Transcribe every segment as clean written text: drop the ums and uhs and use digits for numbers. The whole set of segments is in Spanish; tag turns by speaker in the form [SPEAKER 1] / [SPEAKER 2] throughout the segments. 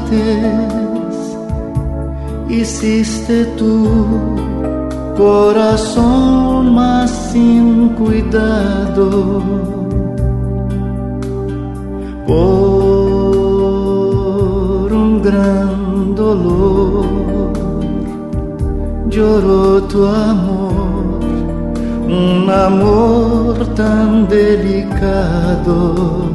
[SPEAKER 1] partes hiciste tu corazón más sin cuidado. Por un gran dolor lloró tu amor, un amor tan delicado.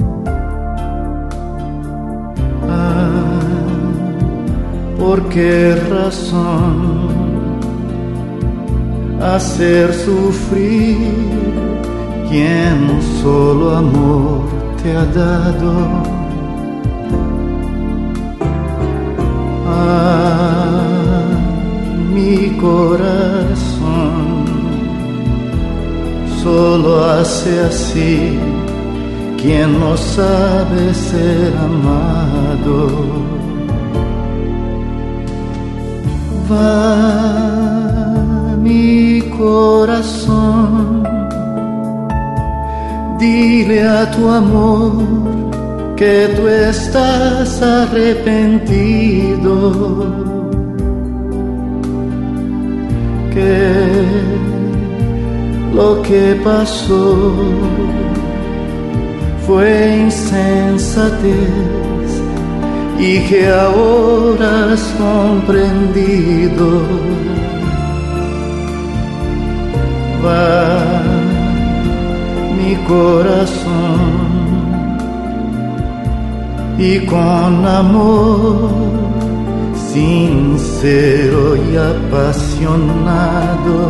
[SPEAKER 1] ¿Por qué razón hacer sufrir quien solo amor te ha dado? Mi corazón solo hace así quien no sabe ser amado. Va mi corazón, dile a tu amor que tú estás arrepentido, que lo que pasó fue insensatez y que ahora has comprendido. Va mi corazón y con amor sincero y apasionado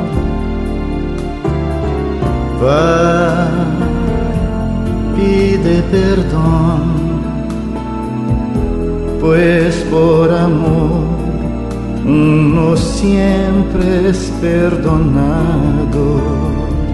[SPEAKER 1] va, pide perdón, pues por amor uno siempre es perdonado.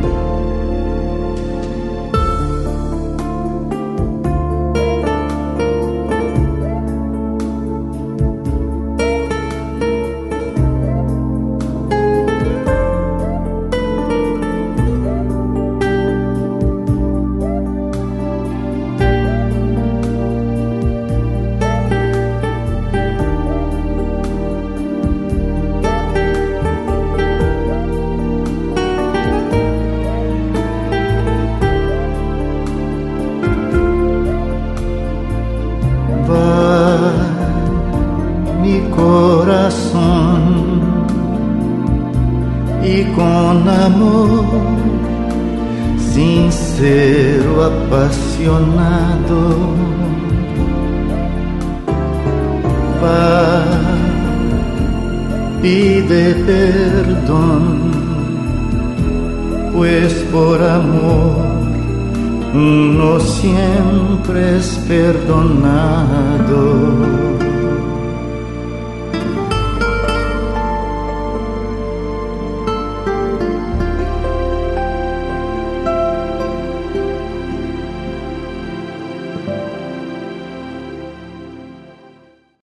[SPEAKER 1] Mi corazón y con amor sincero, apasionado va, pide perdón, pues por amor uno siempre es perdonado.